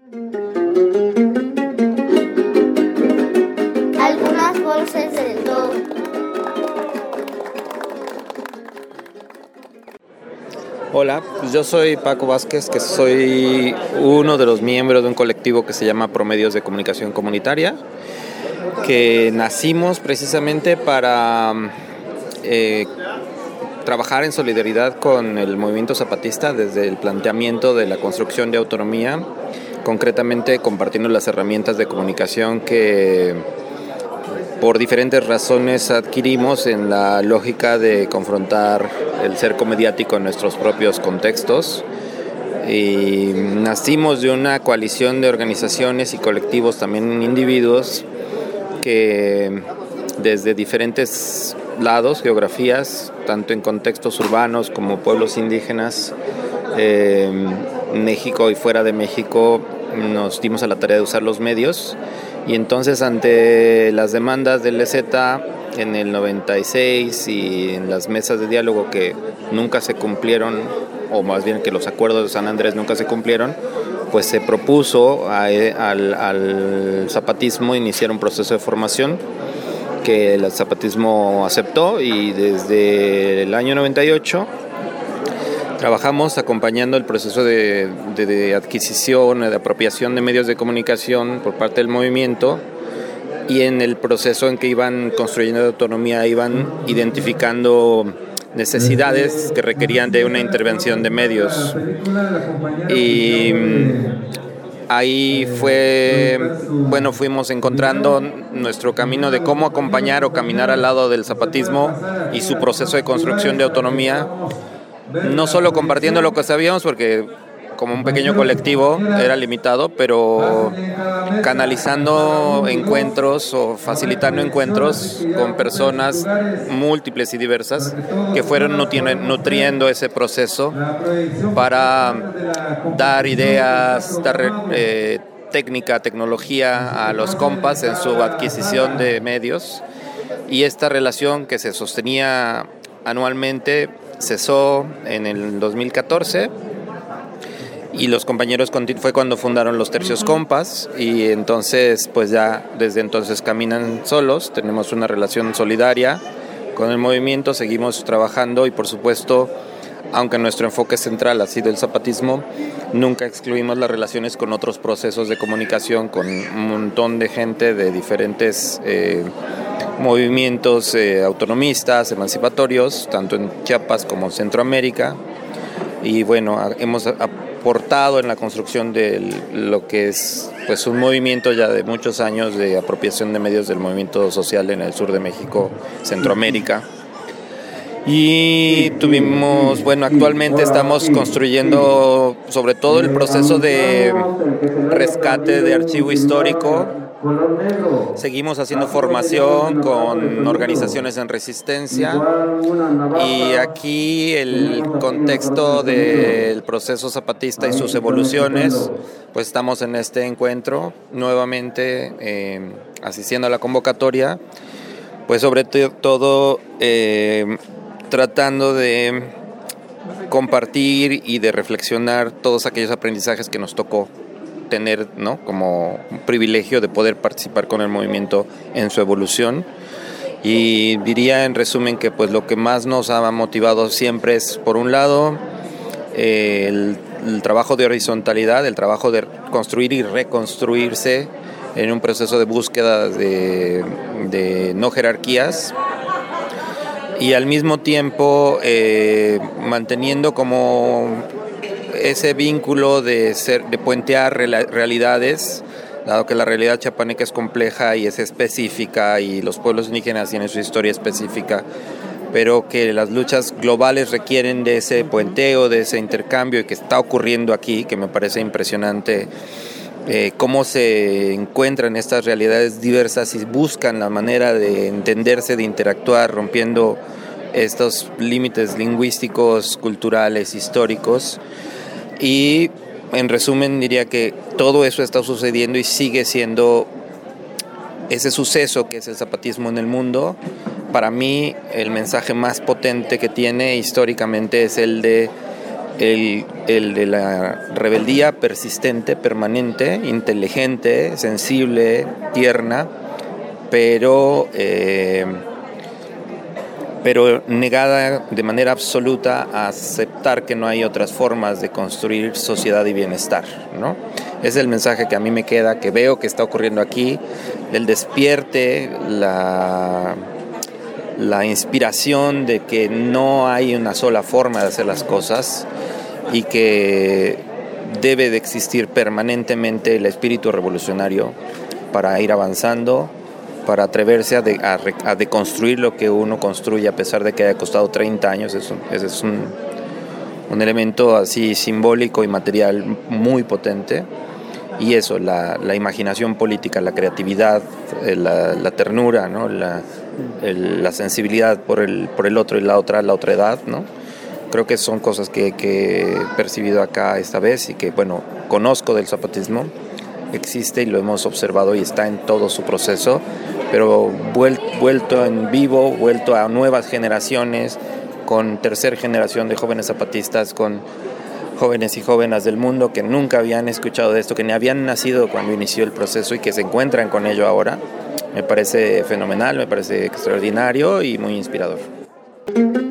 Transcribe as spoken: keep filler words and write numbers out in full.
Algunas voces del todo. Hola, pues yo soy Paco Vázquez, que soy uno de los miembros de un colectivo que se llama Promedios de Comunicación Comunitaria, que nacimos precisamente para eh, trabajar en solidaridad con el movimiento zapatista desde el planteamiento de la construcción de autonomía, concretamente compartiendo las herramientas de comunicación que por diferentes razones adquirimos en la lógica de confrontar el cerco mediático en nuestros propios contextos. Y nacimos de una coalición de organizaciones y colectivos, también individuos, que desde diferentes lados, geografías, tanto en contextos urbanos como pueblos indígenas, eh, México y fuera de México, nos dimos a la tarea de usar los medios. Y entonces, ante las demandas del E Z en el noventa y seis y en las mesas de diálogo que nunca se cumplieron, o más bien que los acuerdos de San Andrés nunca se cumplieron, pues se propuso a, al, al zapatismo iniciar un proceso de formación que el zapatismo aceptó, y desde el año noventa y ocho trabajamos acompañando el proceso de, de, de adquisición, de apropiación de medios de comunicación por parte del movimiento, y en el proceso en que iban construyendo la autonomía iban identificando necesidades que requerían de una intervención de medios. Y ahí fue, bueno, fuimos encontrando nuestro camino de cómo acompañar o caminar al lado del zapatismo y su proceso de construcción de autonomía. No solo compartiendo lo que sabíamos, porque como un pequeño colectivo era limitado, pero canalizando encuentros o facilitando encuentros con personas múltiples y diversas que fueron nutriendo ese proceso para dar ideas, dar eh, técnica, tecnología a los compas en su adquisición de medios. Y esta relación, que se sostenía anualmente, cesó en el dos mil catorce, y los compañeros fue cuando fundaron los Tercios Compas, y entonces pues ya desde entonces caminan solos. Tenemos una relación solidaria con el movimiento, seguimos trabajando, y por supuesto, aunque nuestro enfoque central ha sido el zapatismo, nunca excluimos las relaciones con otros procesos de comunicación, con un montón de gente de diferentes eh, movimientos eh, autonomistas, emancipatorios, tanto en Chiapas como en Centroamérica. Y bueno, hemos aportado en la construcción de lo que es pues un movimiento ya de muchos años de apropiación de medios del movimiento social en el sur de México, Centroamérica. Y tuvimos, bueno, actualmente estamos construyendo sobre todo el proceso de rescate de archivo histórico. Seguimos haciendo formación con organizaciones en resistencia, y aquí el contexto del proceso zapatista y sus evoluciones, pues estamos en este encuentro nuevamente eh, asistiendo a la convocatoria, pues sobre todo eh, tratando de compartir y de reflexionar todos aquellos aprendizajes que nos tocó tener, ¿no?, como un privilegio de poder participar con el movimiento en su evolución. Y diría en resumen que pues lo que más nos ha motivado siempre es, por un lado, eh, el, el trabajo de horizontalidad, el trabajo de construir y reconstruirse en un proceso de búsqueda de, de no jerarquías, y al mismo tiempo eh, manteniendo como ese vínculo de ser, de puentear realidades, dado que la realidad chiapaneca es compleja y es específica, y los pueblos indígenas tienen su historia específica, pero que las luchas globales requieren de ese puenteo, de ese intercambio, y que está ocurriendo aquí, que me parece impresionante eh, cómo se encuentran estas realidades diversas y buscan la manera de entenderse, de interactuar, rompiendo estos límites lingüísticos, culturales, históricos. Y en resumen diría que todo eso está sucediendo y sigue siendo ese suceso que es el zapatismo en el mundo. Para mí el mensaje más potente que tiene históricamente es el de el, el de la rebeldía persistente, permanente, inteligente, sensible, tierna, pero, eh, pero negada de manera absoluta a aceptar que no hay otras formas de construir sociedad y bienestar, ¿no? Es el mensaje que a mí me queda, que veo que está ocurriendo aquí, el despierte, la, la inspiración de que no hay una sola forma de hacer las cosas y que debe de existir permanentemente el espíritu revolucionario para ir avanzando, para atreverse a, de, a, a deconstruir lo que uno construye a pesar de que haya costado treinta años. Ese es, es un, un elemento así simbólico y material muy potente. Y eso, la, la imaginación política, la creatividad, la, la ternura, ¿no? la, el, la sensibilidad por el, por el otro y la otra, la otra edad, ¿no? Creo que son cosas que, que he percibido acá esta vez y que, bueno, conozco del zapatismo, existe y lo hemos observado y está en todo su proceso, pero vuelto en vivo, vuelto a nuevas generaciones, con tercera generación de jóvenes zapatistas, con jóvenes y jóvenes del mundo que nunca habían escuchado de esto, que ni habían nacido cuando inició el proceso y que se encuentran con ello ahora. Me parece fenomenal, me parece extraordinario y muy inspirador.